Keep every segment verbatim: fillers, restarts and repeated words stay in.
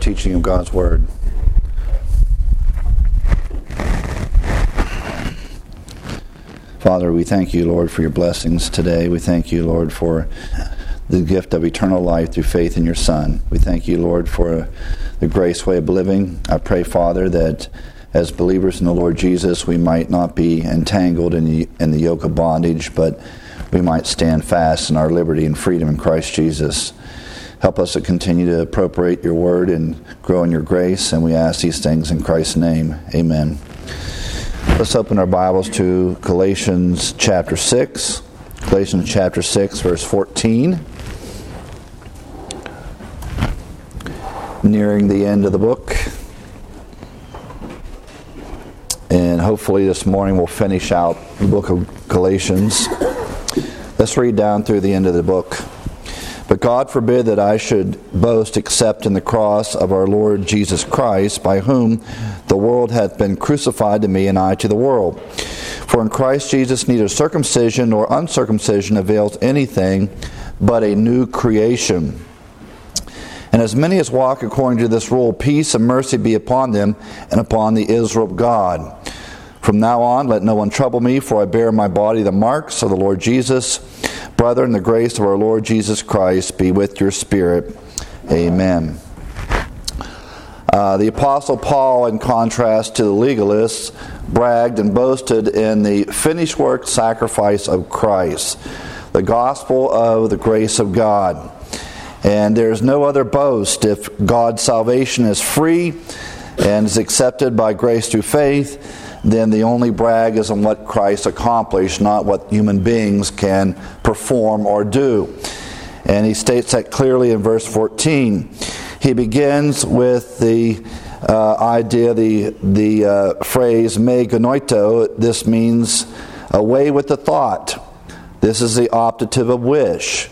teaching of God's Word. Father, we thank you, Lord, for your blessings today. We thank you, Lord, for the gift of eternal life through faith in your Son. We thank you, Lord, for the grace way of living. I pray, Father, that as believers in the Lord Jesus, we might not be entangled in the, in the yoke of bondage, but we might stand fast in our liberty and freedom in Christ Jesus. Help us to continue to appropriate your word and grow in your grace, and we ask these things in Christ's name. Amen. Let's open our Bibles to Galatians chapter six. Galatians chapter six, verse fourteen. Nearing the end of the book. And hopefully this morning we'll finish out the book of Galatians. Let's read down through the end of the book. But God forbid that I should boast except in the cross of our Lord Jesus Christ, by whom the world hath been crucified to me, and I to the world. For in Christ Jesus neither circumcision nor uncircumcision avails anything, but a new creation. And as many as walk according to this rule, peace and mercy be upon them and upon the Israel of God. From now on let no one trouble me, for I bear in my body the marks of the Lord Jesus. Brethren, the grace of our Lord Jesus Christ be with your spirit. Amen. Uh, the Apostle Paul, in contrast to the legalists, bragged and boasted in the finished work sacrifice of Christ, the gospel of the grace of God. And there is no other boast. If God's salvation is free and is accepted by grace through faith, then the only brag is on what Christ accomplished, not what human beings can perform or do. And he states that clearly in verse fourteen. He begins with the uh, idea, the the uh, phrase "me genoito." This means away with the thought. This is the optative of wish.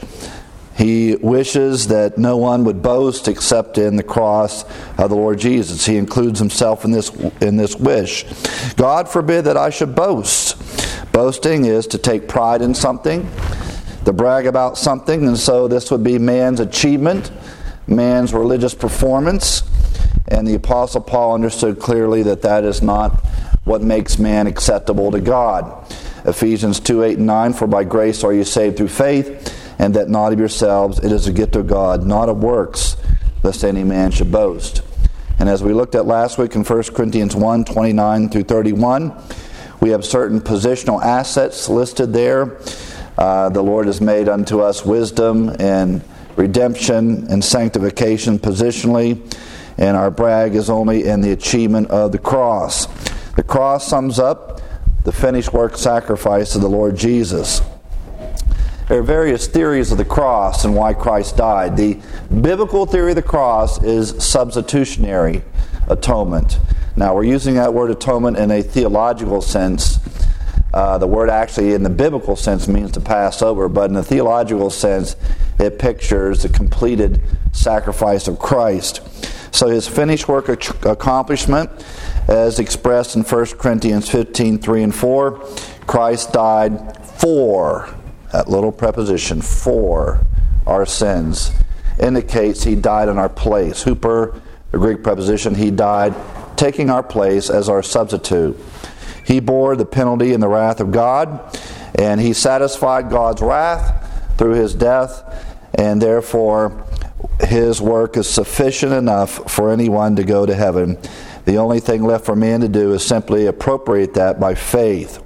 He wishes that no one would boast except in the cross of the Lord Jesus. He includes himself in this in this wish. God forbid that I should boast. Boasting is to take pride in something, to brag about something, and so this would be man's achievement, man's religious performance. And the Apostle Paul understood clearly that that is not what makes man acceptable to God. Ephesians two, eight and nine, for by grace are you saved through faith, and that not of yourselves, it is a gift of God, not of works, lest any man should boast. And as we looked at last week in First Corinthians one, twenty-nine through thirty-one, we have certain positional assets listed there. Uh, the Lord has made unto us wisdom and redemption and sanctification positionally, and our brag is only in the achievement of the cross. The cross sums up the finished work sacrifice of the Lord Jesus. There are various theories of the cross and why Christ died. The biblical theory of the cross is substitutionary atonement. Now, we're using that word atonement in a theological sense. Uh, the word actually in the biblical sense means to pass over, but in a theological sense, it pictures the completed sacrifice of Christ. So his finished work accomplishment, as expressed in First Corinthians fifteen, three and four, Christ died for, that little preposition, for our sins, indicates he died in our place. Huper, the Greek preposition, he died taking our place as our substitute. He bore the penalty and the wrath of God, and he satisfied God's wrath through his death, and therefore his work is sufficient enough for anyone to go to heaven. The only thing left for man to do is simply appropriate that by faith.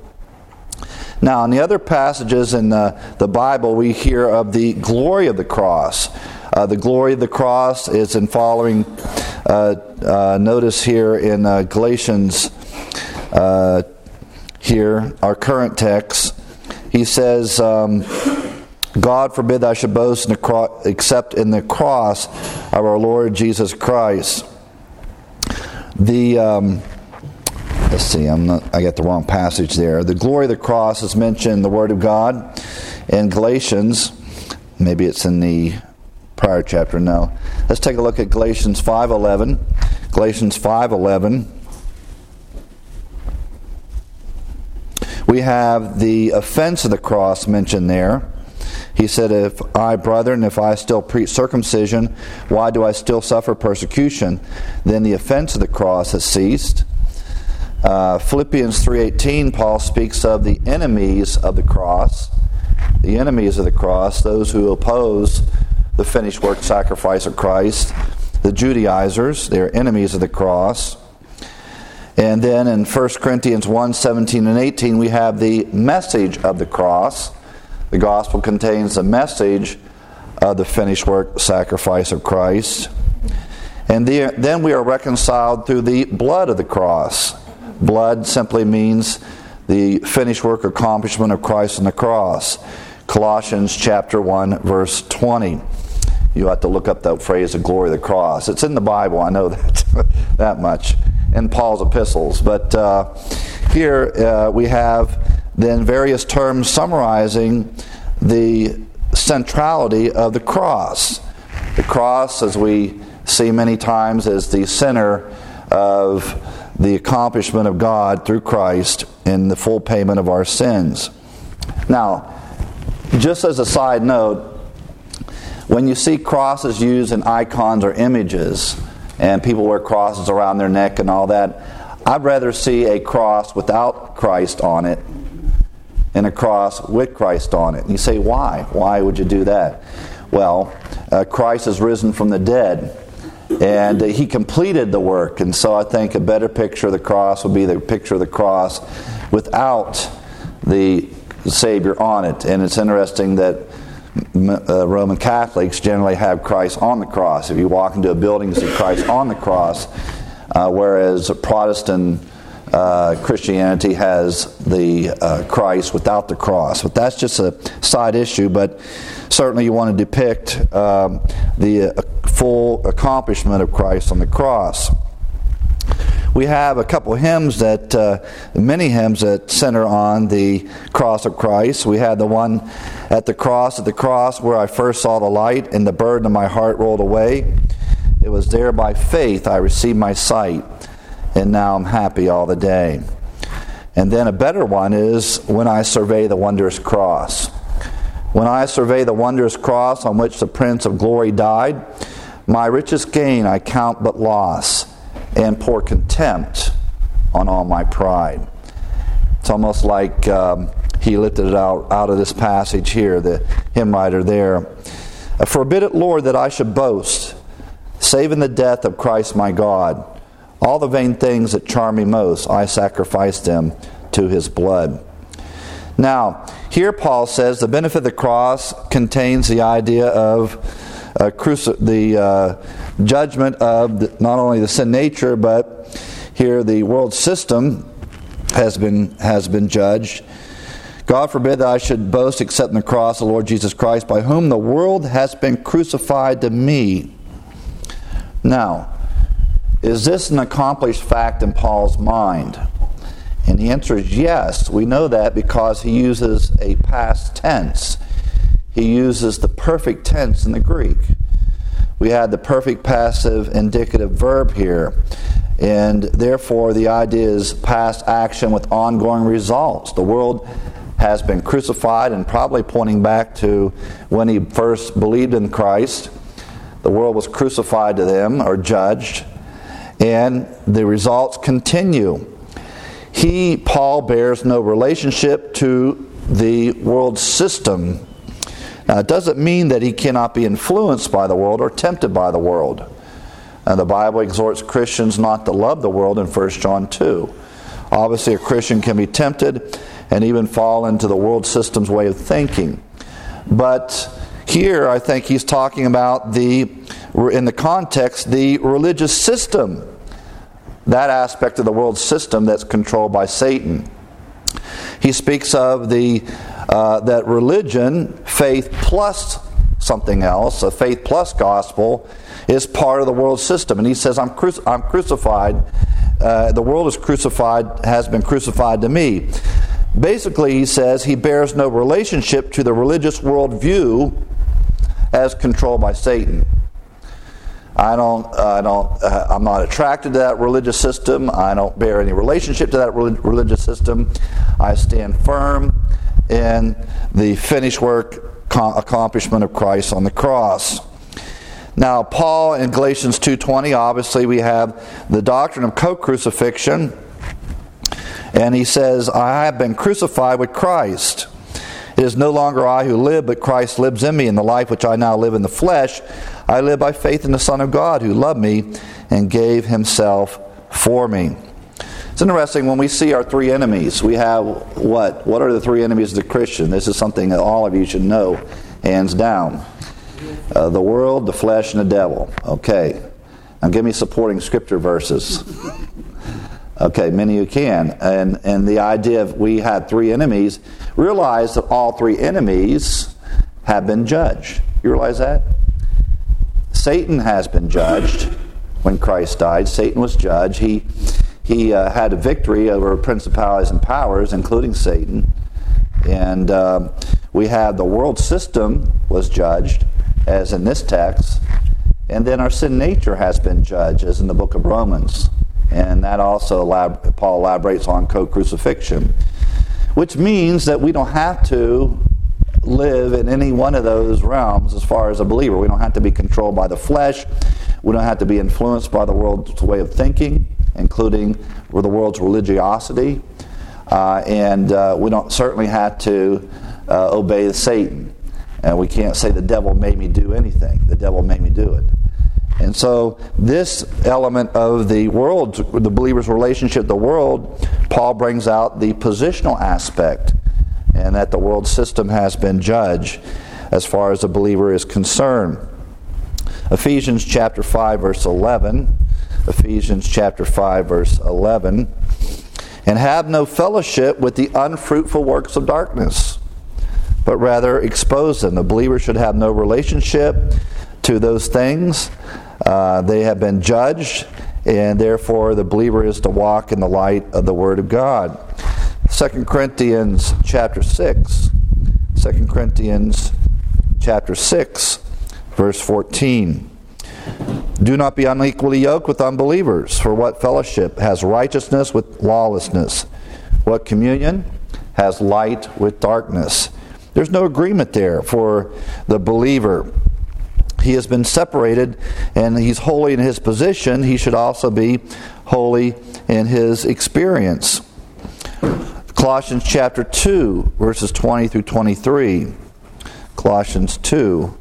Now, in the other passages in the, the Bible, we hear of the glory of the cross. Uh, the glory of the cross is in following, uh, uh, notice here in uh, Galatians, uh, here, our current text, he says, um, God forbid that I should boast in the cro- except in the cross of our Lord Jesus Christ. The... Um, Let's see, I'm not, I got the wrong passage there. The glory of the cross is mentioned in the Word of God in Galatians. Maybe it's in the prior chapter. No. Let's take a look at Galatians five eleven. Galatians five eleven. We have the offense of the cross mentioned there. He said, if I, brethren, if I still preach circumcision, why do I still suffer persecution? Then the offense of the cross has ceased. Uh, Philippians three eighteen, Paul speaks of the enemies of the cross. The enemies of the cross, those who oppose the finished work sacrifice of Christ. The Judaizers, they're enemies of the cross. And then in First Corinthians one seventeen and eighteen, we have the message of the cross. The gospel contains the message of the finished work sacrifice of Christ. And the, then we are reconciled through the blood of the cross. Blood simply means the finished work accomplishment of Christ on the cross. Colossians chapter one, verse twenty. You have to look up that phrase, the glory of the cross. It's in the Bible, I know that, that much, in Paul's epistles. But uh, here uh, we have then various terms summarizing the centrality of the cross. The cross, as we see many times, is the center of the accomplishment of God through Christ in the full payment of our sins. Now, just as a side note, when you see crosses used in icons or images, and people wear crosses around their neck and all that, I'd rather see a cross without Christ on it and a cross with Christ on it. And you say, why? Why would you do that? Well, uh, Christ is risen from the dead, and uh, He completed the work. And so I think a better picture of the cross would be the picture of the cross without the Savior on it. And it's interesting that uh, Roman Catholics generally have Christ on the cross. If you walk into a building, you see Christ on the cross, uh, whereas Protestant uh, Christianity has the uh, Christ without the cross. But that's just a side issue, but certainly you want to depict um, the uh, full accomplishment of Christ on the cross. We have a couple of hymns that, uh, many hymns that center on the cross of Christ. We had the one at the cross, at the cross where I first saw the light and the burden of my heart rolled away. It was there by faith I received my sight, and now I'm happy all the day. And then a better one is when I survey the wondrous cross. When I survey the wondrous cross on which the Prince of Glory died, my richest gain I count but loss, and pour contempt on all my pride. It's almost like um, he lifted it out, out of this passage here, the hymn writer there. Forbid it, Lord, that I should boast, save in the death of Christ my God. All the vain things that charm me most, I sacrifice them to His blood. Now, here Paul says the benefit of the cross contains the idea of uh, cruci- the uh, judgment of the, not only the sin nature, but here the world system has been has been judged. God forbid that I should boast except in the cross of the Lord Jesus Christ, by whom the world has been crucified to me. Now, is this an accomplished fact in Paul's mind? And the answer is yes. We know that because he uses a past tense. He uses the perfect tense in the Greek. We had the perfect passive indicative verb here. And therefore the idea is past action with ongoing results. The world has been crucified, and probably pointing back to when he first believed in Christ. The world was crucified to them, or judged. And the results continue. He, Paul, bears no relationship to the world system. Now, it doesn't mean that he cannot be influenced by the world or tempted by the world. And the Bible exhorts Christians not to love the world in First John two. Obviously, a Christian can be tempted and even fall into the world system's way of thinking. But here, I think he's talking about the, in the context, the religious system. That aspect of the world system that's controlled by Satan. He speaks of the uh, that religion, faith plus something else, a faith plus gospel, is part of the world system. And he says, I'm, cru- I'm crucified, uh, the world is crucified, has been crucified to me. Basically, he says he bears no relationship to the religious worldview as controlled by Satan. I don't, I don't, uh, I'm not attracted to that religious system. I don't bear any relationship to that religious system. I stand firm in the finished work accomplishment of Christ on the cross. Now, Paul in Galatians two twenty, obviously we have the doctrine of co-crucifixion, and he says, I have been crucified with Christ. It is no longer I who live, but Christ lives in me. In the life which I now live in the flesh, I live by faith in the Son of God, who loved me and gave himself for me. It's interesting when we see our three enemies. We have what? What are the three enemies of the Christian? This is something that all of you should know, hands down. Uh, the world, the flesh, and the devil. Okay. Now give me supporting scripture verses. Okay, many of you can. And, and the idea of we have three enemies, realize that all three enemies have been judged. You realize that? Satan has been judged when Christ died. Satan was judged. He he uh, had a victory over principalities and powers, including Satan. And uh, we have the world system was judged, as in this text. And then our sin nature has been judged, as in the book of Romans. And that also elab- Paul elaborates on co-crucifixion, which means that we don't have to live in any one of those realms as far as a believer. We don't have to be controlled by the flesh. We don't have to be influenced by the world's way of thinking, including the world's religiosity. Uh, and uh, we don't certainly have to uh, obey Satan. And we can't say the devil made me do anything. The devil made me do it. And so this element of the world, the believer's relationship to the world, Paul brings out the positional aspect, and that the world system has been judged as far as the believer is concerned. Ephesians chapter five, verse eleven. Ephesians chapter five, verse eleven. And have no fellowship with the unfruitful works of darkness, but rather expose them. The believer should have no relationship to those things. Uh, they have been judged, and therefore the believer is to walk in the light of the Word of God. Second Corinthians chapter six. Second Corinthians chapter six, verse fourteen. Do not be unequally yoked with unbelievers, for what fellowship has righteousness with lawlessness? What communion has light with darkness? There's no agreement there for the believer. He has been separated, and he's holy in his position. He should also be holy in his experience. Colossians chapter two, verses twenty through twenty-three. Colossians two,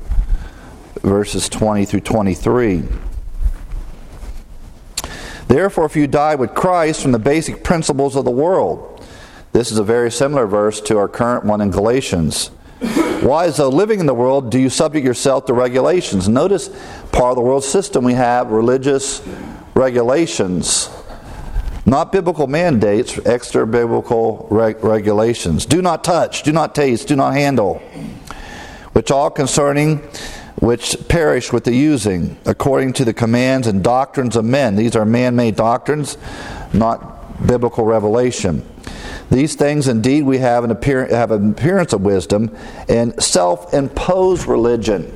verses twenty through twenty-three. Therefore, if you die with Christ from the basic principles of the world. This is a very similar verse to our current one in Galatians. Why, as though living in the world, do you subject yourself to regulations? Notice, part of the world system, we have religious regulations. Not biblical mandates, extra biblical reg- regulations. Do not touch, do not taste, do not handle. Which all concerning which perish with the using, according to the commands and doctrines of men. These are man-made doctrines, not biblical revelation. These things indeed we have an, appear- have an appearance of wisdom and self-imposed religion,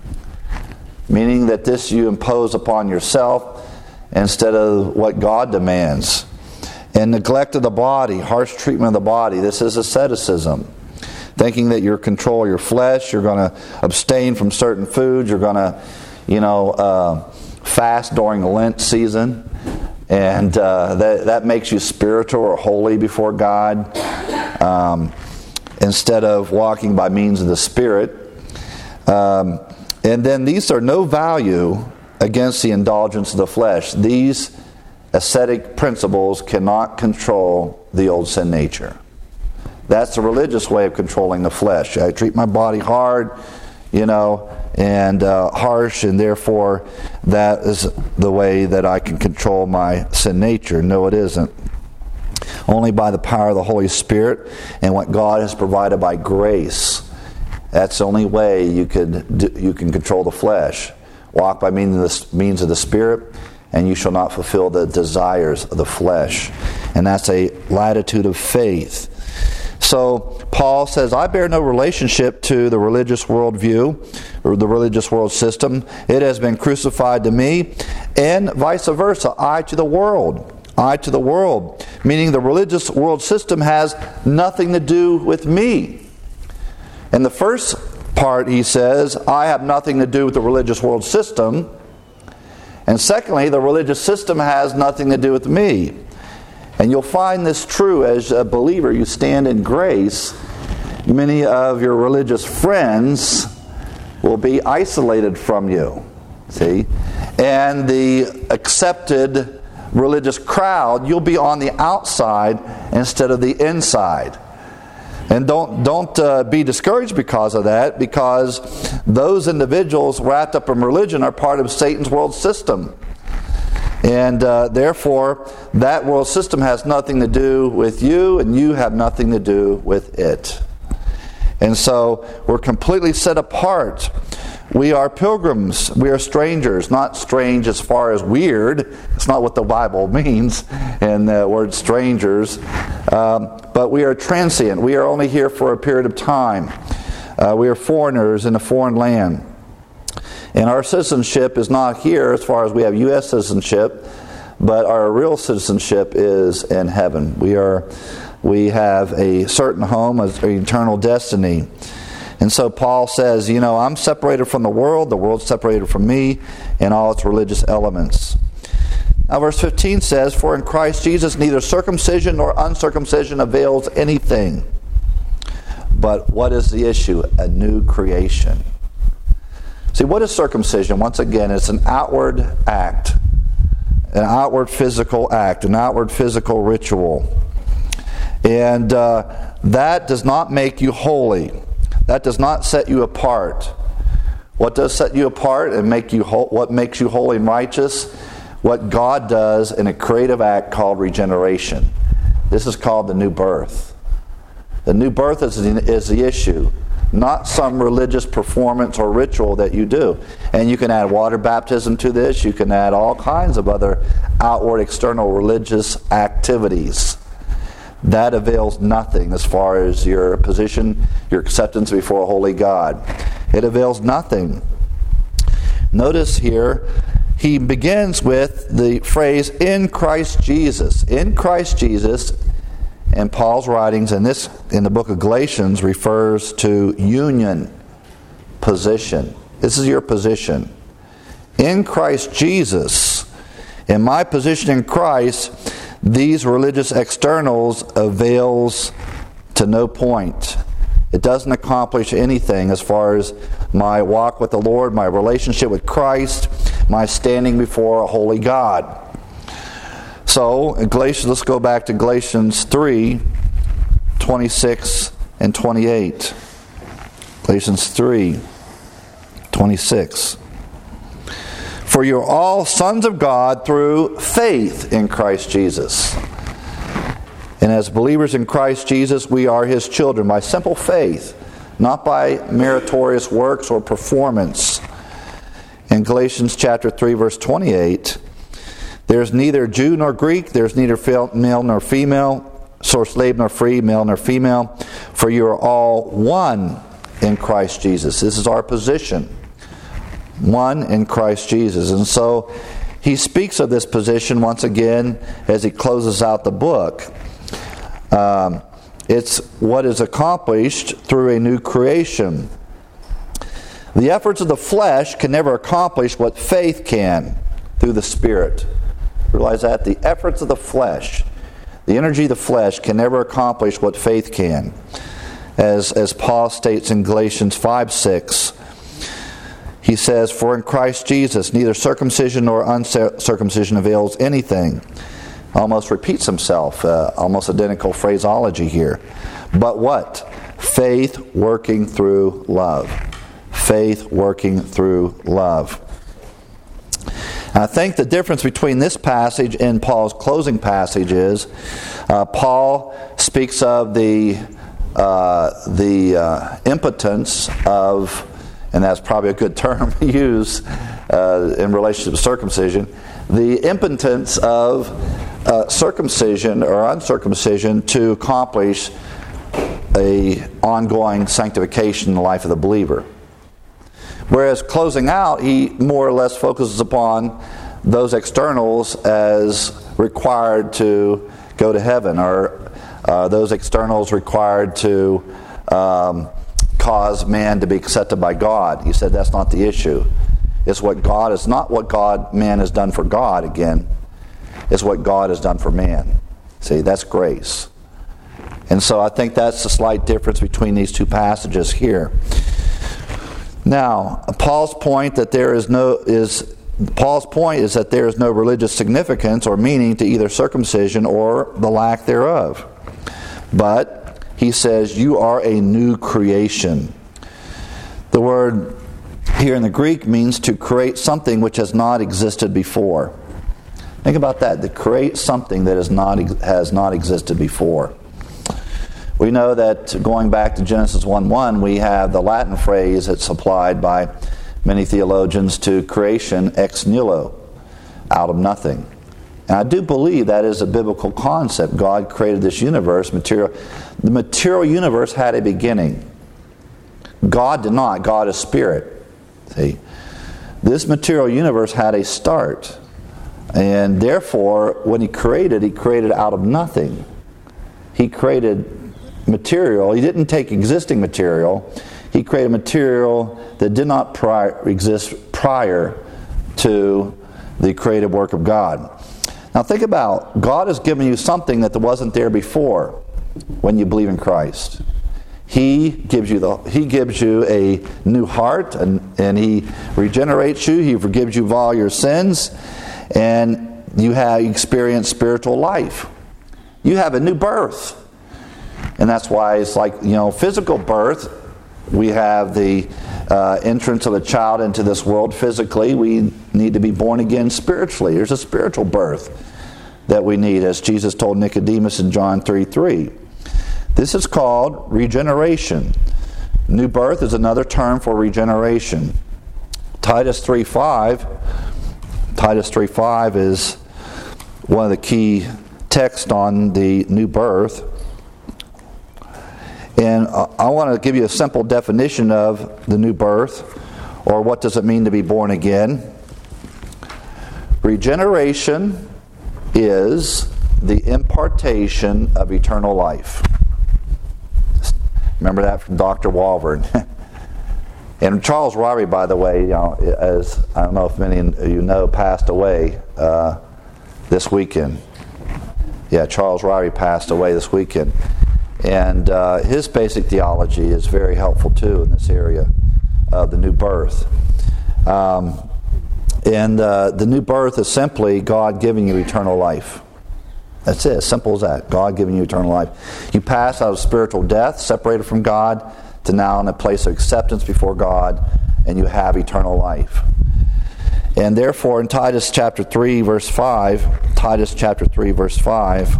meaning that this you impose upon yourself instead of what God demands. And neglect of the body, harsh treatment of the body. This is asceticism. Thinking that you control your flesh, you're going to abstain from certain foods, you're going to, you know, uh, fast during the Lent season. And uh, that, that makes you spiritual or holy before God, um, instead of walking by means of the Spirit. Um, and then these are no value against the indulgence of the flesh. These ascetic principles cannot control the old sin nature. That's the religious way of controlling the flesh. I treat my body hard, you know, and uh, harsh, and therefore that is the way that I can control my sin nature. No, it isn't. Only by the power of the Holy Spirit and what God has provided by grace. That's the only way you could do, you can control the flesh. Walk by means of the, means of the Spirit, and you shall not fulfill the desires of the flesh. And that's a latitude of faith. So Paul says, I bear no relationship to the religious worldview or the religious world system. It has been crucified to me, and vice versa, I to the world. I to the world. Meaning the religious world system has nothing to do with me. And the first part, he says, I have nothing to do with the religious world system. And secondly, the religious system has nothing to do with me. And you'll find this true as a believer. You stand in grace. Many of your religious friends will be isolated from you. See? And the accepted religious crowd, you'll be on the outside instead of the inside. And don't don't uh, be discouraged because of that, because those individuals wrapped up in religion are part of Satan's world system. And uh, therefore, that world system has nothing to do with you, and you have nothing to do with it. And so, we're completely set apart. We are pilgrims. We are strangers. Not strange as far as weird. It's not what the Bible means in the word strangers. Um, but we are transient. We are only here for a period of time. Uh, we are foreigners in a foreign land. And our citizenship is not here as far as we have U S citizenship, but our real citizenship is in heaven. We are, we have a certain home, an eternal destiny. And so Paul says, you know, I'm separated from the world, the world's separated from me, and all its religious elements. Now verse fifteen says, for in Christ Jesus neither circumcision nor uncircumcision avails anything. But what is the issue? A new creation. See, what is circumcision? Once again, it's an outward act, an outward physical act, an outward physical ritual. And uh, that does not make you holy. That does not set you apart. What does set you apart and make you ho- what makes you holy and righteous? What God does in a creative act called regeneration. This is called the new birth. The new birth is the, is the issue, not some religious performance or ritual that you do. And you can add water baptism to this. You can add all kinds of other outward, external religious activities. That avails nothing as far as your position, your acceptance before a holy God. It avails nothing. Notice here, he begins with the phrase, in Christ Jesus. In Christ Jesus, and Paul's writings in this in the book of Galatians refers to union, position. This is your position. In Christ Jesus, in my position in Christ, these religious externals avails to no point. It doesn't accomplish anything as far as my walk with the Lord, my relationship with Christ, my standing before a holy God. So, in Galatians, let's go back to Galatians three, twenty-six and twenty-eight. Galatians three, twenty-six. For you are all sons of God through faith in Christ Jesus. And as believers in Christ Jesus, we are His children by simple faith, not by meritorious works or performance. In Galatians chapter three, verse twenty-eight, there's neither Jew nor Greek, there's neither male nor female, or slave nor free, male nor female, for you are all one in Christ Jesus. This is our position. One in Christ Jesus. And so he speaks of this position once again as he closes out the book. Um, it's what is accomplished through a new creation. The efforts of the flesh can never accomplish what faith can through the Spirit. Realize that? The efforts of the flesh, the energy of the flesh can never accomplish what faith can. As, as Paul states in Galatians five six, he says, for in Christ Jesus neither circumcision nor uncircumcision avails anything. Almost repeats himself, uh, almost identical phraseology here. But what? Faith working through love. Faith working through love. I think the difference between this passage and Paul's closing passage is uh, Paul speaks of the uh, the uh, impotence of, and that's probably a good term to use uh, in relation to circumcision, the impotence of uh, circumcision or uncircumcision to accomplish a ongoing sanctification in the life of the believer. Whereas closing out, he more or less focuses upon those externals as required to go to heaven, or uh, those externals required to um, cause man to be accepted by God. He said that's not the issue. It's what God is not what God man has done for God again. It's what God has done for man. See, that's grace. And so I think that's the slight difference between these two passages here. Now, Paul's point that there is no is Paul's point is that there is no religious significance or meaning to either circumcision or the lack thereof. But he says you are a new creation. The word here in the Greek means to create something which has not existed before. Think about that, to create something that is not has not existed before. We know that going back to Genesis one one, we have the Latin phrase that's applied by many theologians to creation, ex nihilo, out of nothing. And I do believe that is a biblical concept. God created this universe, material. The material universe had a beginning. God did not. God is spirit. See, this material universe had a start. And therefore, when He created, He created out of nothing. He created material. He didn't take existing material. He created material that did not prior, exist prior to the creative work of God. Now think about, God has given you something that wasn't there before when you believe in Christ. He gives you the He gives you a new heart, and, and He regenerates you. He forgives you of all your sins, and you have experienced spiritual life. You have a new birth. And that's why it's like, you know, physical birth. We have the uh, entrance of a child into this world physically. We need to be born again spiritually. There's a spiritual birth that we need, as Jesus told Nicodemus in John three three. This is called regeneration. New birth is another term for regeneration. Titus three five. Titus three five is one of the key texts on the new birth. And I want to give you a simple definition of the new birth, or what does it mean to be born again. Regeneration is the impartation of eternal life. Remember that from Doctor Walvoord. And Charles Ryrie, by the way, you know, as I don't know if many of you know, passed away uh, this weekend. Yeah, Charles Ryrie passed away this weekend. And uh, his basic theology is very helpful too in this area of the new birth. Um, and uh, the new birth is simply God giving you eternal life. That's it, as simple as that. God giving you eternal life. You pass out of spiritual death, separated from God, to now in a place of acceptance before God, and you have eternal life. And therefore in Titus chapter three verse five, Titus chapter three verse five,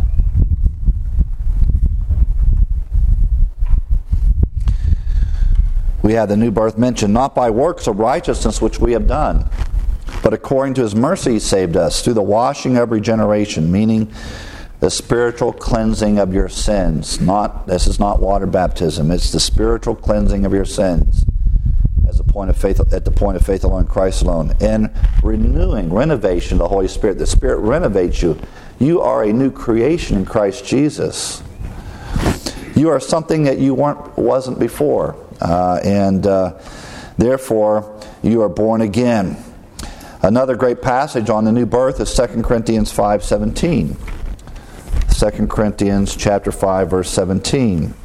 we have the new birth mentioned, not by works of righteousness which we have done, but according to His mercy He saved us through the washing of regeneration, meaning the spiritual cleansing of your sins. Not this is not water baptism; it's the spiritual cleansing of your sins, as a point of faith at the point of faith alone, Christ alone, and renewing, renovation of the Holy Spirit. The Spirit renovates you. You are a new creation in Christ Jesus. You are something that you weren't wasn't before. Uh, and uh, therefore, you are born again. Another great passage on the new birth is Second Corinthians five seventeen. Second Corinthians chapter five, verse seventeen.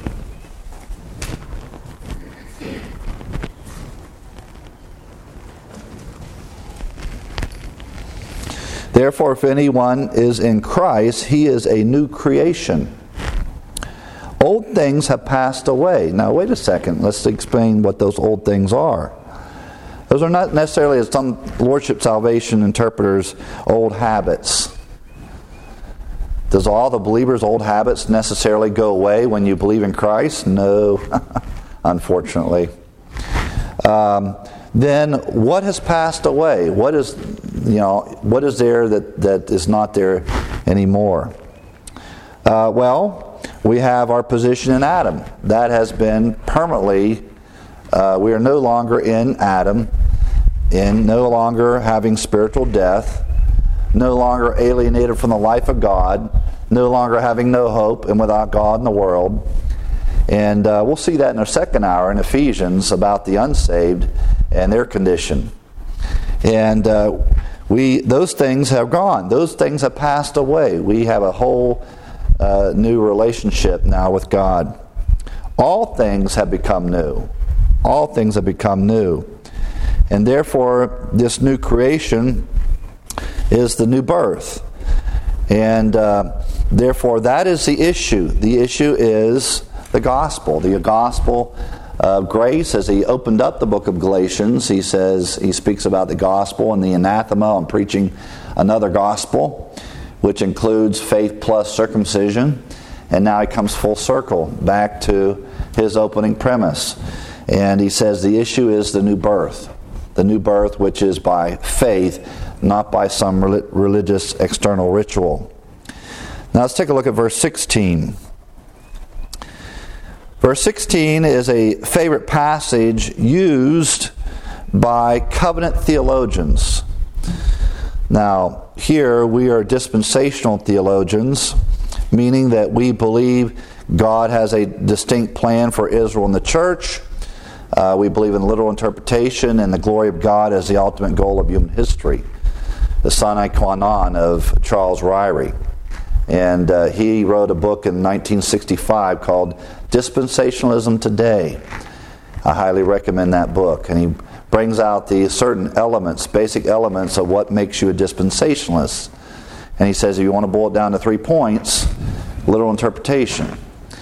Therefore, if anyone is in Christ, he is a new creation. Old things have passed away. Now, wait a second. Let's explain what those old things are. Those are not necessarily, as some Lordship Salvation interpreters, old habits. Does all the believers' old habits necessarily go away when you believe in Christ? No, unfortunately. Um, then what has passed away? What is, you know, what is there that, that is not there anymore? Uh, well, we have our position in Adam. That has been permanently, uh, we are no longer in Adam, in no longer having spiritual death, no longer alienated from the life of God, no longer having no hope and without God in the world. And uh, we'll see that in our second hour in Ephesians about the unsaved and their condition. And uh, we those things have gone. Those things have passed away. We have a whole uh, new relationship now with God. All things have become new. All things have become new. And therefore, this new creation is the new birth. And uh, therefore, that is the issue. The issue is the gospel. The gospel of grace. As he opened up the book of Galatians, he says, he speaks about the gospel and the anathema on preaching another gospel, which includes faith plus circumcision. And now he comes full circle back to his opening premise. And he says the issue is the new birth. The new birth, which is by faith, not by some religious external ritual. Now let's take a look at verse sixteen. Verse sixteen is a favorite passage used by covenant theologians. Now, here we are dispensational theologians, meaning that we believe God has a distinct plan for Israel and the church. Uh, we believe in literal interpretation and the glory of God as the ultimate goal of human history. The sine qua non of Charles Ryrie. And uh, he wrote a book in nineteen sixty-five called Dispensationalism Today. I highly recommend that book. And he brings out the certain elements, basic elements of what makes you a dispensationalist. And he says if you want to boil it down to three points, literal interpretation.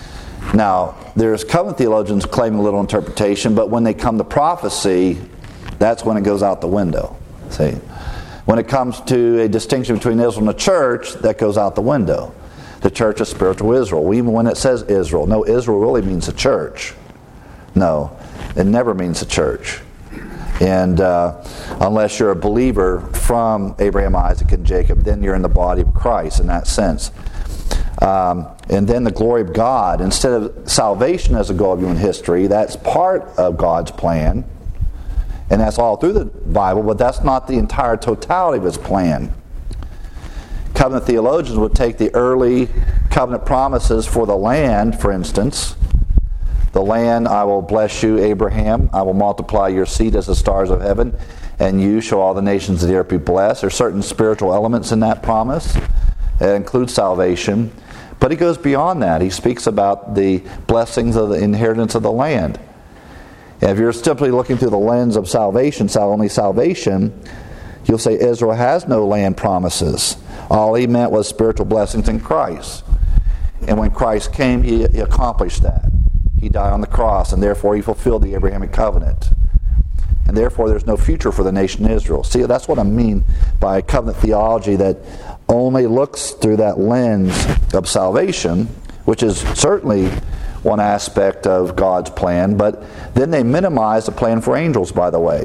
Now, there's covenant theologians claiming literal interpretation, but when they come to prophecy, that's when it goes out the window. See? When it comes to a distinction between Israel and the church, that goes out the window. The church is spiritual Israel. Even when it says Israel, no, Israel really means the church. No, it never means the church. And uh, unless you're a believer from Abraham, Isaac, and Jacob, then you're in the body of Christ in that sense. Um, and then the glory of God. Instead of salvation as a goal of human history, that's part of God's plan. And that's all through the Bible, but that's not the entire totality of his plan. Covenant theologians would take the early covenant promises for the land, for instance. The land, I will bless you, Abraham. I will multiply your seed as the stars of heaven, and you shall all the nations of the earth be blessed. There are certain spiritual elements in that promise. It includes salvation. But he goes beyond that. He speaks about the blessings of the inheritance of the land. And if you're simply looking through the lens of salvation, only salvation, you'll say Israel has no land promises. All he meant was spiritual blessings in Christ. And when Christ came, he, he accomplished that. He died on the cross, and therefore he fulfilled the Abrahamic covenant. And therefore there's no future for the nation Israel. See, that's what I mean by covenant theology that only looks through that lens of salvation, which is certainly one aspect of God's plan, but then they minimize the plan for angels, by the way.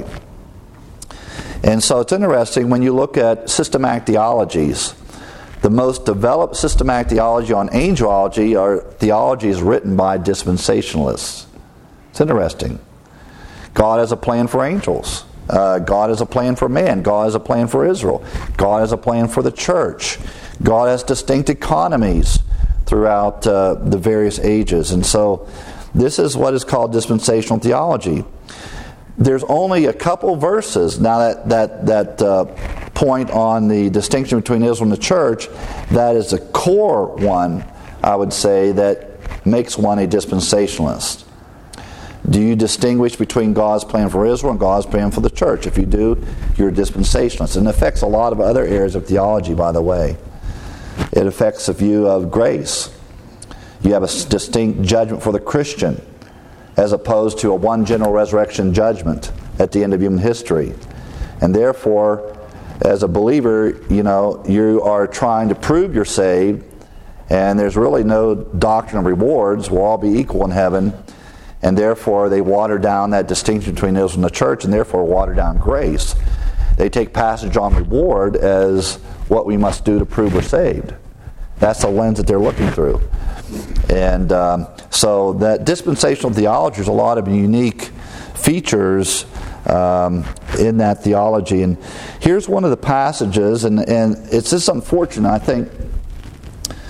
And so it's interesting when you look at systematic theologies. The most developed systematic theology on angelology are theologies written by dispensationalists. It's interesting. God has a plan for angels. Uh, God has a plan for man. God has a plan for Israel. God has a plan for the church. God has distinct economies throughout uh, the various ages. And so this is what is called dispensational theology. There's only a couple verses now that that that uh, point on the distinction between Israel and the church. That is the core one, I would say, that makes one a dispensationalist. Do you distinguish between God's plan for Israel and God's plan for the church? If you do, you're a dispensationalist. And it affects a lot of other areas of theology, by the way. It affects the view of grace. You have a distinct judgment for the Christian, as opposed to a one general resurrection judgment at the end of human history. And therefore, as a believer, you know, you are trying to prove you're saved, and there's really no doctrine of rewards. We'll all be equal in heaven. And therefore, they water down that distinction between Israel and the church, and therefore water down grace. They take passage on reward as what we must do to prove we're saved. That's the lens that they're looking through. And um, so that dispensational theology, there's a lot of unique features um, in that theology. And here's one of the passages, and, and it's just unfortunate, I think.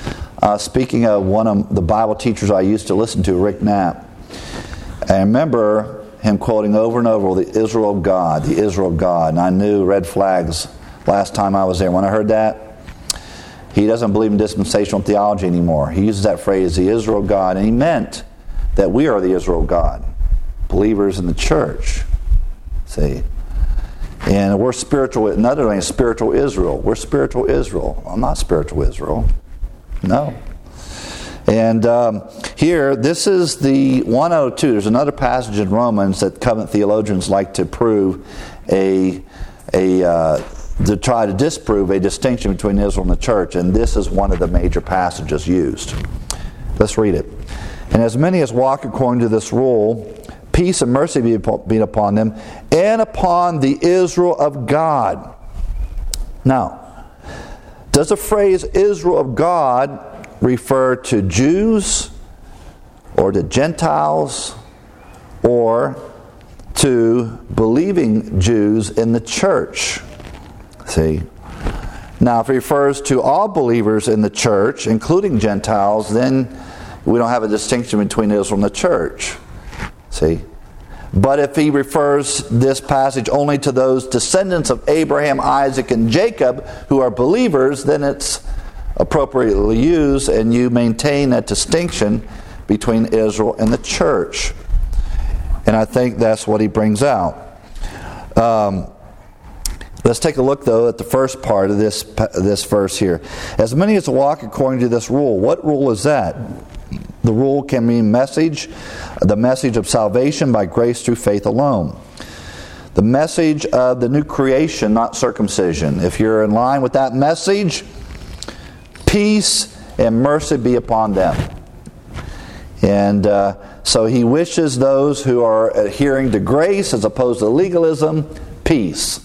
uh, speaking of one of the Bible teachers I used to listen to, Rick Knapp. I remember him quoting over and over, the Israel of God, the Israel of God. And I knew red flags last time I was there. When I heard that, he doesn't believe in dispensational theology anymore. He uses that phrase, the Israel of God, and he meant that we are the Israel of God, believers in the church. See? And we're spiritual, another thing, spiritual Israel. We're spiritual Israel. I'm not spiritual Israel. No. And um, here, this is the one oh two. There's another passage in Romans that covenant theologians like to prove a, a uh, to try to disprove a distinction between Israel and the church. And this is one of the major passages used. Let's read it. And as many as walk according to this rule, peace and mercy be upon them, and upon the Israel of God. Now, does the phrase Israel of God refer to Jews, or to Gentiles, or to believing Jews in the church? See? Now, if it refers to all believers in the church, including Gentiles, then we don't have a distinction between Israel and the church. See? But if he refers this passage only to those descendants of Abraham, Isaac, and Jacob who are believers, then it's appropriately used, and you maintain that distinction between Israel and the church. And I think that's what he brings out. Um, let's take a look, though, at the first part of this, this verse here. As many as walk according to this rule. What rule is that? The rule can mean message, the message of salvation by grace through faith alone. The message of the new creation, not circumcision. If you're in line with that message, peace and mercy be upon them. And uh, so he wishes those who are adhering to grace as opposed to legalism, peace.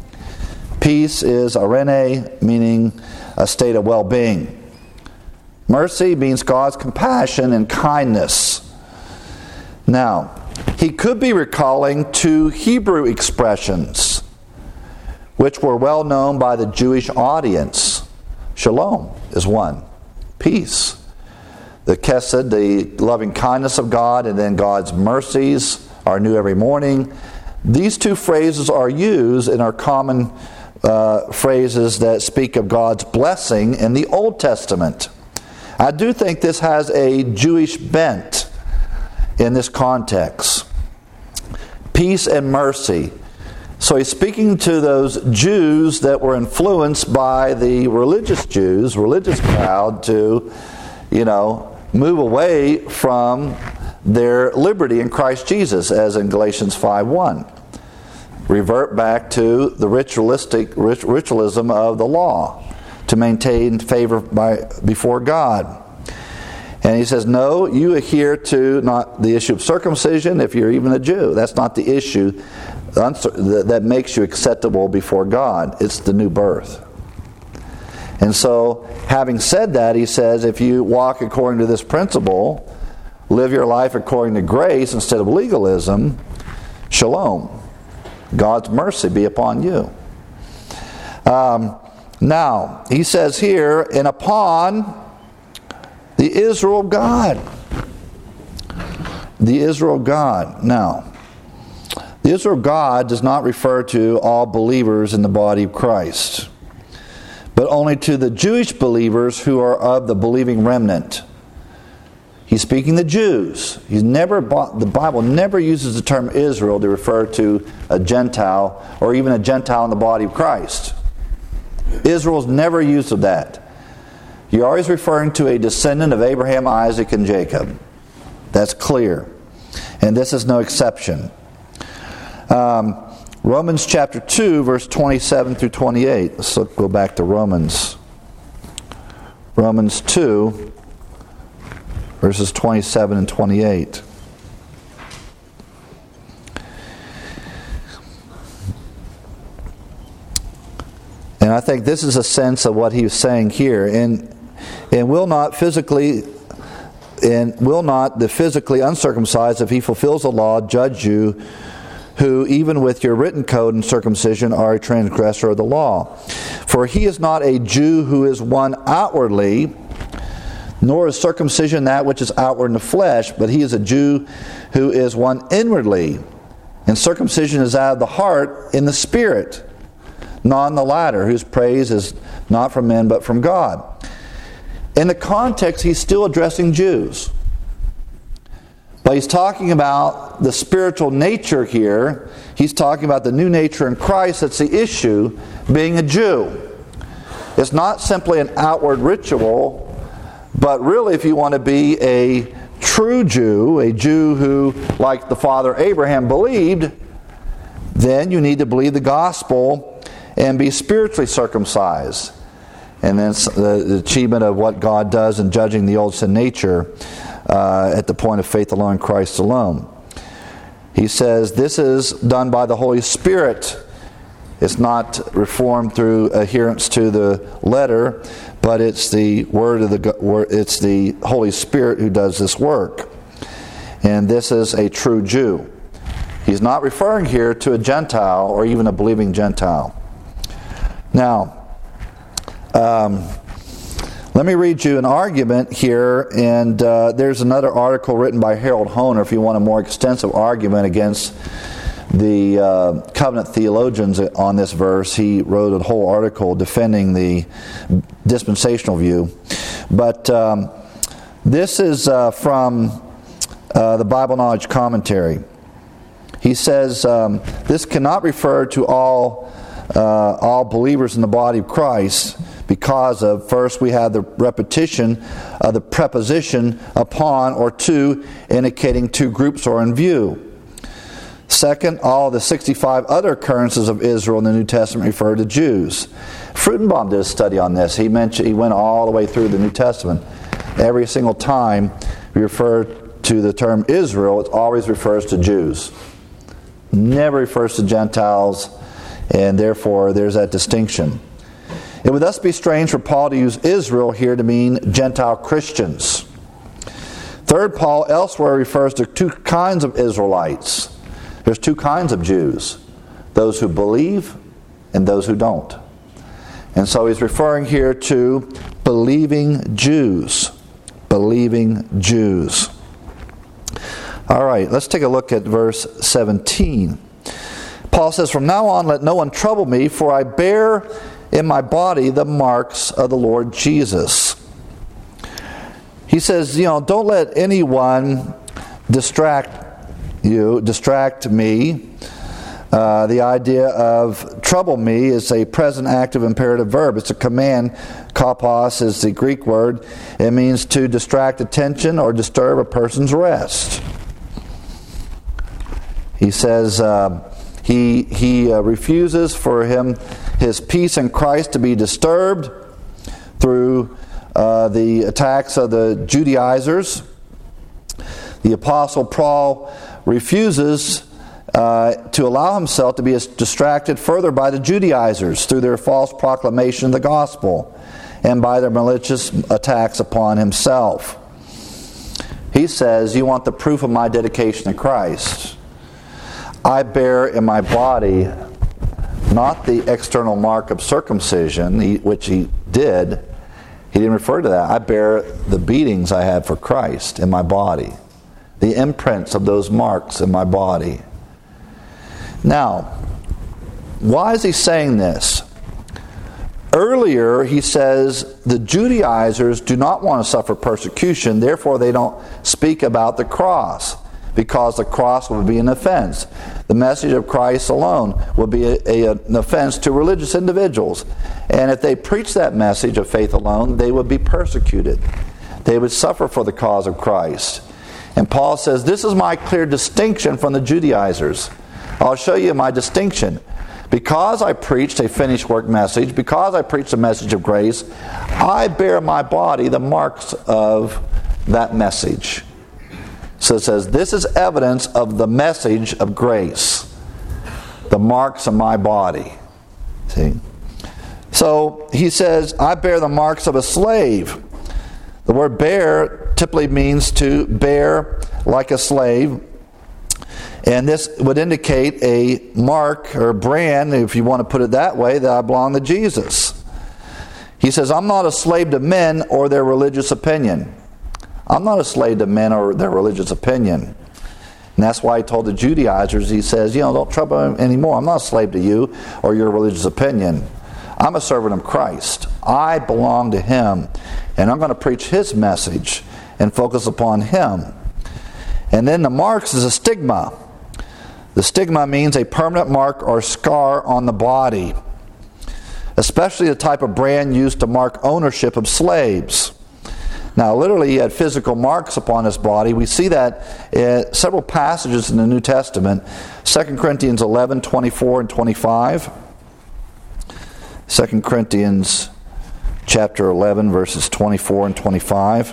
Peace is arene, meaning a state of well-being. Mercy means God's compassion and kindness. Now, he could be recalling two Hebrew expressions, which were well known by the Jewish audience. Shalom is one. Peace. The chesed, the loving kindness of God, and then God's mercies are new every morning. These two phrases are used in our common uh, phrases that speak of God's blessing in the Old Testament. I do think this has a Jewish bent in this context. Peace and mercy. So he's speaking to those Jews that were influenced by the religious Jews, religious crowd, to, you know, move away from their liberty in Christ Jesus, as in Galatians five one. Revert back to the ritualistic ritualism of the law to maintain favor by before God. And he says, no, you adhere to not the issue of circumcision if you're even a Jew. That's not the issue that makes you acceptable before God. It's the new birth. And so, having said that, he says, if you walk according to this principle, live your life according to grace instead of legalism, shalom. God's mercy be upon you. Um, now, he says here, and upon the Israel of God. The Israel of God. Now, the Israel of God does not refer to all believers in the body of Christ, but only to the Jewish believers who are of the believing remnant. He's speaking to Jews. He's never, the Bible never uses the term Israel to refer to a Gentile or even a Gentile in the body of Christ. Israel's never used of that. You're always referring to a descendant of Abraham, Isaac, and Jacob. That's clear. And this is no exception. Um, Romans chapter two, verse twenty-seven through twenty-eight. Let's look, go back to Romans. Romans two, verses twenty-seven and twenty-eight. And I think this is a sense of what he was saying here. And and will not physically and will not the physically uncircumcised, if he fulfills the law, judge you, who even with your written code and circumcision are a transgressor of the law? For he is not a Jew who is one outwardly, Nor is circumcision that which is outward in the flesh, but he is a Jew who is one inwardly. And circumcision is out of the heart in the spirit, not in the latter, whose praise is not from men but from God. In the context, he's still addressing Jews. But he's talking about the spiritual nature here. He's talking about the new nature in Christ. That's the issue, being a Jew. It's not simply an outward ritual, but really if you want to be a true Jew, a Jew who, like the father Abraham, believed, then you need to believe the gospel and be spiritually circumcised. And then the, the achievement of what God does in judging the old sin nature uh, at the point of faith alone in Christ alone. He says this is done by the Holy Spirit. It's not reformed through adherence to the letter, but it's the word of the it's the Holy Spirit who does this work. And this is a true Jew. He's not referring here to a Gentile or even a believing Gentile. Now, um, let me read you an argument here, and uh, there's another article written by Harold Hoehner if you want a more extensive argument against the uh, covenant theologians on this verse. He wrote a whole article defending the dispensational view. But um, this is uh, from uh, the Bible Knowledge Commentary. He says, um, this cannot refer to all uh, all believers in the body of Christ because of, first, we have the repetition of the preposition upon or to, indicating two groups are in view. Second, all the sixty-five other occurrences of Israel in the New Testament refer to Jews. Frutenbaum did a study on this. He mentioned he went all the way through the New Testament. Every single time we refer to the term Israel, it always refers to Jews. Never refers to Gentiles, and therefore there's that distinction. It would thus be strange for Paul to use Israel here to mean Gentile Christians. Third, Paul elsewhere refers to two kinds of Israelites. There's two kinds of Jews. Those who believe and those who don't. And so he's referring here to believing Jews. Believing Jews. All right, let's take a look at verse seventeen. Paul says, "From now on let no one trouble me, for I bear in my body the marks of the Lord Jesus." He says, you know, don't let anyone distract you, distract me. Uh, the idea of trouble me is a present active imperative verb. It's a command. Kopos is the Greek word. It means to distract attention or disturb a person's rest. He says uh, he he uh, refuses for him his peace in Christ to be disturbed through uh, the attacks of the Judaizers. The Apostle Paul refuses uh, to allow himself to be distracted further by the Judaizers through their false proclamation of the gospel and by their malicious attacks upon himself. He says, you want the proof of my dedication to Christ. I bear in my body not the external mark of circumcision, which he did. He didn't refer to that. I bear the beatings I had for Christ in my body. The imprints of those marks in my body. Now, why is he saying this? Earlier, he says the Judaizers do not want to suffer persecution, therefore they don't speak about the cross, because the cross would be an offense. The message of Christ alone would be a, a, an offense to religious individuals. And if they preach that message of faith alone, they would be persecuted. They would suffer for the cause of Christ. And Paul says, this is my clear distinction from the Judaizers. I'll show you my distinction. Because I preached a finished work message, because I preached a message of grace, I bear in my body the marks of that message. So it says, this is evidence of the message of grace. The marks of my body. See? So he says, I bear the marks of a slave. The word bear typically means to bear like a slave. And this would indicate a mark or brand, if you want to put it that way, that I belong to Jesus. He says, I'm not a slave to men or their religious opinion. I'm not a slave to men or their religious opinion. And that's why he told the Judaizers, he says, you know, don't trouble him anymore. I'm not a slave to you or your religious opinion. I'm a servant of Christ. I belong to Him. And I'm going to preach His message and focus upon Him. And then the marks is a stigma. The stigma means a permanent mark or scar on the body, especially the type of brand used to mark ownership of slaves. Now, literally, he had physical marks upon his body. We see that in several passages in the New Testament. Second Corinthians eleven, twenty-four and twenty-five. Second Corinthians chapter eleven, verses twenty-four and twenty-five.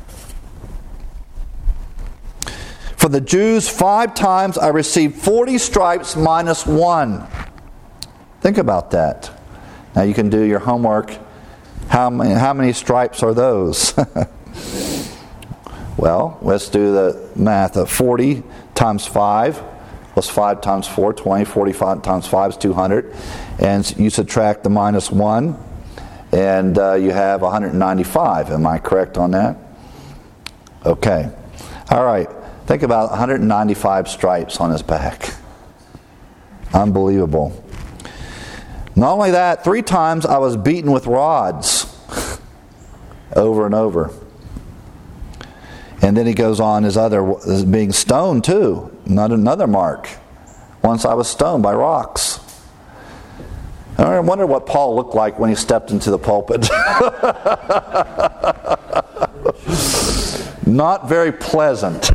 For the Jews, five times I received forty stripes minus one. Think about that. Now you can do your homework. How many, how many stripes are those? Well, let's do the math of forty times five plus five times four, twenty, forty-five times five is two hundred. And you subtract the minus one, and uh, you have one hundred ninety-five. Am I correct on that? Okay. All right. Think about one hundred ninety-five stripes on his back. Unbelievable. Not only that, three times I was beaten with rods. Over and over. And then he goes on his other, being stoned too. Not another mark. Once I was stoned by rocks. I wonder what Paul looked like when he stepped into the pulpit. Not very pleasant.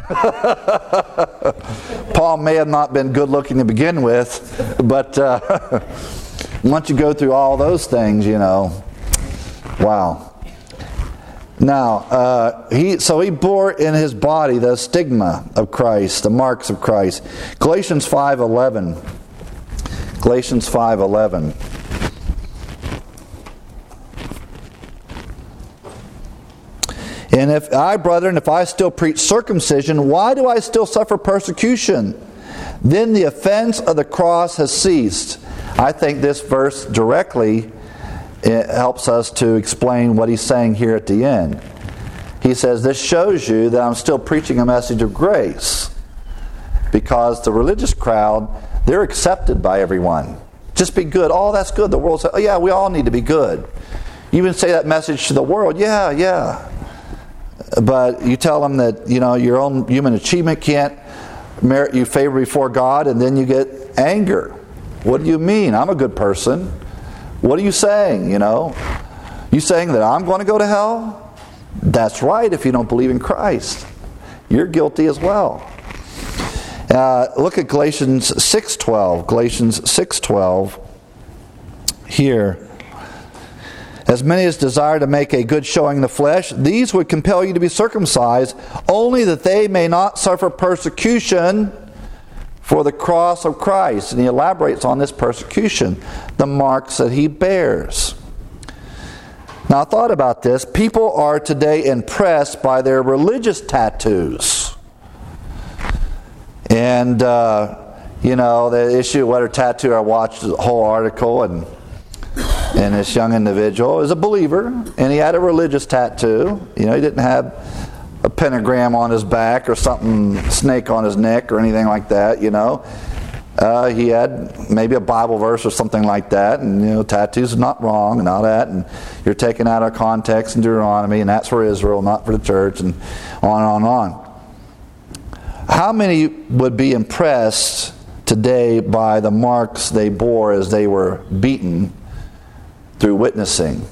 Paul may have not been good looking to begin with, but uh, once you go through all those things, you know, wow. Now, uh, he so he bore in his body the stigma of Christ, the marks of Christ. Galatians five eleven. Galatians five eleven. And if I, brethren, if I still preach circumcision, why do I still suffer persecution? Then the offense of the cross has ceased. I think this verse directly it helps us to explain what he's saying here at the end. He says, this shows you that I'm still preaching a message of grace. Because the religious crowd, they're accepted by everyone. Just be good. Oh, that's good. The world says, oh yeah, we all need to be good. You even say that message to the world. Yeah, yeah. But you tell them that, you know, your own human achievement can't merit you favor before God, and then you get anger. What do you mean? I'm a good person. What are you saying, you know? You saying that I'm going to go to hell? That's right if you don't believe in Christ. You're guilty as well. Uh, look at Galatians six twelve. Galatians six twelve here. As many as desire to make a good showing in the flesh, these would compel you to be circumcised, only that they may not suffer persecution for the cross of Christ. And he elaborates on this persecution, the marks that he bears. Now I thought about this. People are today impressed by their religious tattoos. And, uh, you know, the issue of what a tattoo, I watched the whole article, and and this young individual is a believer, and he had a religious tattoo. You know, he didn't have a pentagram on his back or something, snake on his neck or anything like that, you know. Uh, he had maybe a Bible verse or something like that, and, you know, tattoos is not wrong and all that, and you're taken out of context in Deuteronomy, and that's for Israel, not for the church, and on and on and on. How many would be impressed today by the marks they bore as they were beaten through witnessing?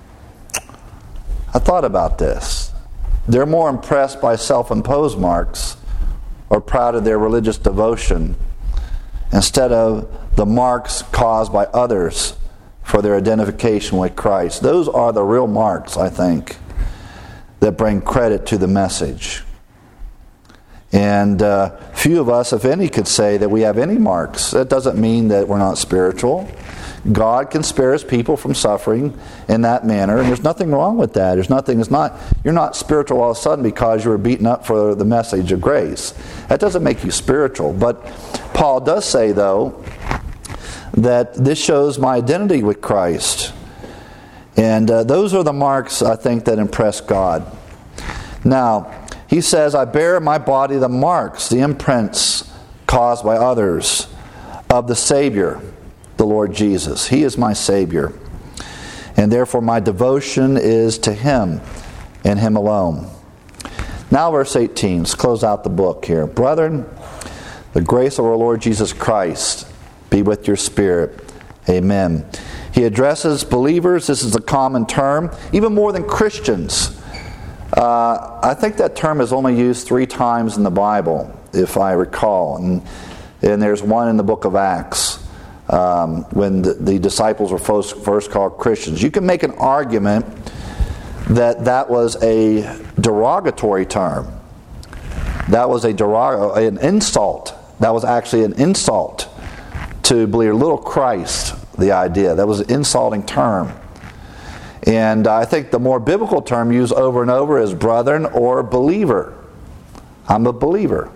I thought about this. They're more impressed by self-imposed marks or proud of their religious devotion instead of the marks caused by others for their identification with Christ. Those are the real marks, I think, that bring credit to the message. And uh, few of us, if any, could say that we have any marks. That doesn't mean that we're not spiritual. God can spare His people from suffering in that manner, and there's nothing wrong with that. There's nothing. It's not. You're not spiritual all of a sudden because you were beaten up for the message of grace. That doesn't make you spiritual. But Paul does say, though, that this shows my identity with Christ. And uh, those are the marks, I think, that impress God. Now, he says, I bear in my body the marks, the imprints caused by others of the Savior, the Lord Jesus. He is my Savior. And therefore my devotion is to Him and Him alone. Now verse eighteen, let's close out the book here. Brethren, the grace of our Lord Jesus Christ be with your spirit. Amen. He addresses believers. This is a common term, even more than Christians. Uh, I think that term is only used three times in the Bible, if I recall. And, and there's one in the book of Acts, um, when the, the disciples were first, first called Christians. You can make an argument that that was a derogatory term. That was a derog- an insult. That was actually an insult to believe little Christ, the idea. That was an insulting term. And I think the more biblical term used over and over is brethren or believer. I'm a believer.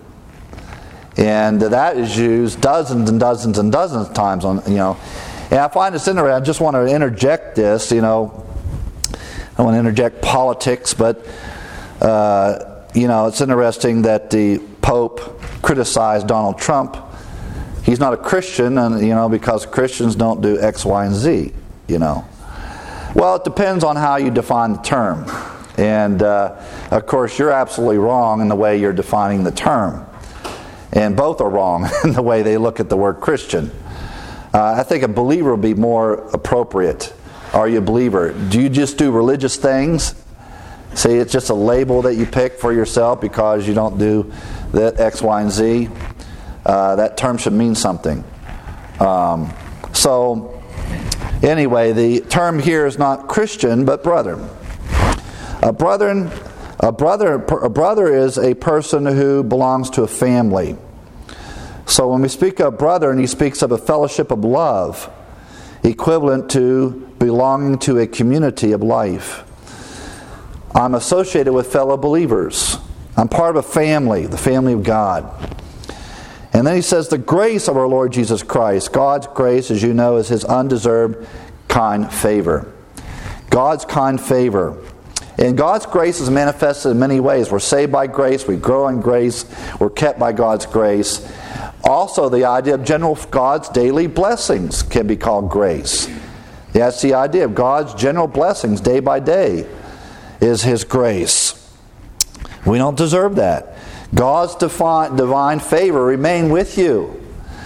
And that is used dozens and dozens and dozens of times on, you know. And I find this interesting. I just want to interject this, you know. I don't want to interject politics, but, uh, you know, it's interesting that the Pope criticized Donald Trump. He's not a Christian, and you know, because Christians don't do X, Y, and Z, you know. Well, it depends on how you define the term. And, uh, of course, you're absolutely wrong in the way you're defining the term. And both are wrong in the way they look at the word Christian. Uh, I think a believer would be more appropriate. Are you a believer? Do you just do religious things? See, it's just a label that you pick for yourself because you don't do that X, Y, and Z. Uh, that term should mean something. Um, so... Anyway, the term here is not Christian, but brethren. A brethren, a brother, a brother is a person who belongs to a family. So when we speak of brethren, he speaks of a fellowship of love, equivalent to belonging to a community of life. I'm associated with fellow believers. I'm part of a family, the family of God. And then he says, the grace of our Lord Jesus Christ. God's grace, as you know, is His undeserved kind favor. God's kind favor. And God's grace is manifested in many ways. We're saved by grace. We grow in grace. We're kept by God's grace. Also, the idea of general God's daily blessings can be called grace. That's the idea of God's general blessings day by day is His grace. We don't deserve that. God's divine, divine favor remain with you.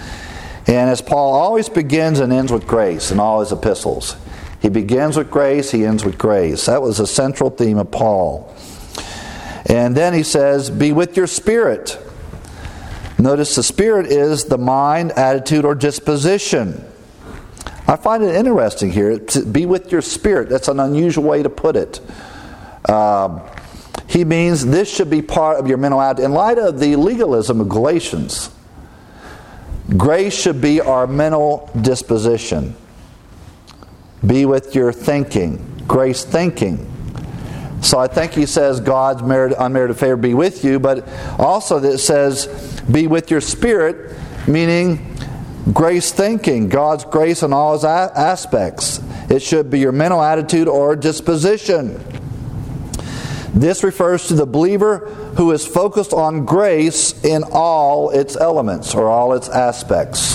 And as Paul always begins and ends with grace in all his epistles. He begins with grace, he ends with grace. That was a central theme of Paul. And then he says, be with your spirit. Notice the spirit is the mind, attitude, or disposition. I find it interesting here. To be with your spirit. That's an unusual way to put it. Um... He means this should be part of your mental attitude. In light of the legalism of Galatians, grace should be our mental disposition. Be with your thinking. Grace thinking. So I think he says God's merited, unmerited favor be with you, but also that it says be with your spirit, meaning grace thinking. God's grace in all His a- aspects. It should be your mental attitude or disposition. This refers to the believer who is focused on grace in all its elements or all its aspects.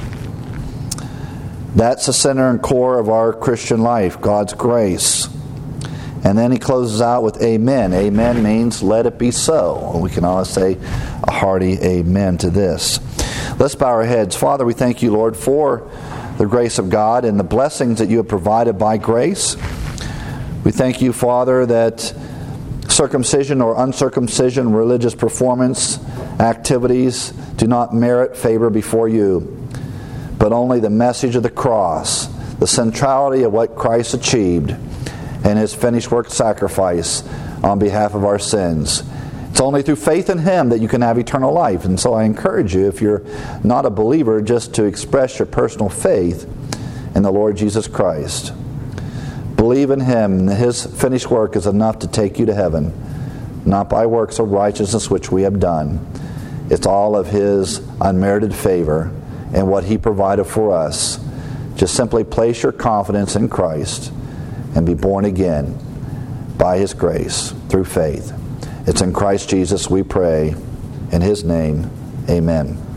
That's the center and core of our Christian life, God's grace. And then he closes out with amen. Amen means let it be so. We can always say a hearty amen to this. Let's bow our heads. Father, we thank you, Lord, for the grace of God and the blessings that you have provided by grace. We thank you, Father, that circumcision or uncircumcision, religious performance, activities do not merit favor before you, but only the message of the cross, the centrality of what Christ achieved and His finished work sacrifice on behalf of our sins. It's only through faith in Him that you can have eternal life. And so I encourage you, if you're not a believer, just to express your personal faith in the Lord Jesus Christ. Believe in Him, and His finished work is enough to take you to heaven, not by works of righteousness which we have done. It's all of His unmerited favor and what He provided for us. Just simply place your confidence in Christ and be born again by His grace through faith. It's in Christ Jesus we pray. In His name, amen.